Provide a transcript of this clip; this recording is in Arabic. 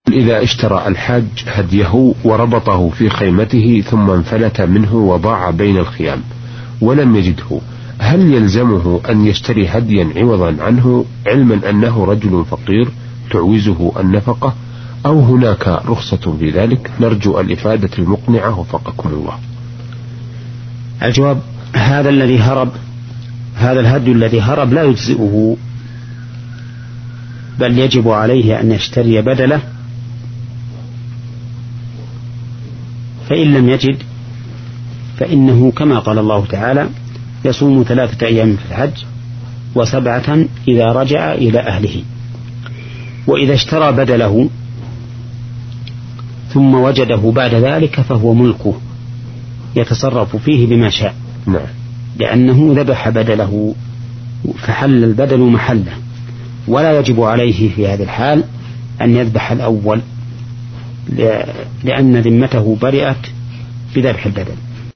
إذا اشترى الحاج هديه وربطه في خيمته ثم انفلت منه وضاع بين الخيام ولم يجده، هل يلزمه أن يشتري هديا عوضا عنه علما أنه رجل فقير تعوزه النفقة، أو هناك رخصة في ذلك؟ نرجو الإفادة المقنعة وفقكم الله. الجواب: هذا الهدي الذي هرب لا يجزئه، بل يجب عليه أن يشتري بدله، فإن لم يجد فإنه كما قال الله تعالى: يصوم 3 أيام في الحج و7 إذا رجع إلى أهله. وإذا اشترى بدله ثم وجده بعد ذلك فهو ملكه يتصرف فيه بما شاء، لأنه ذبح بدله فحل البدل محله، ولا يجب عليه في هذه الحال أن يذبح الأول، لأن ذمته برئت بذبح البدل.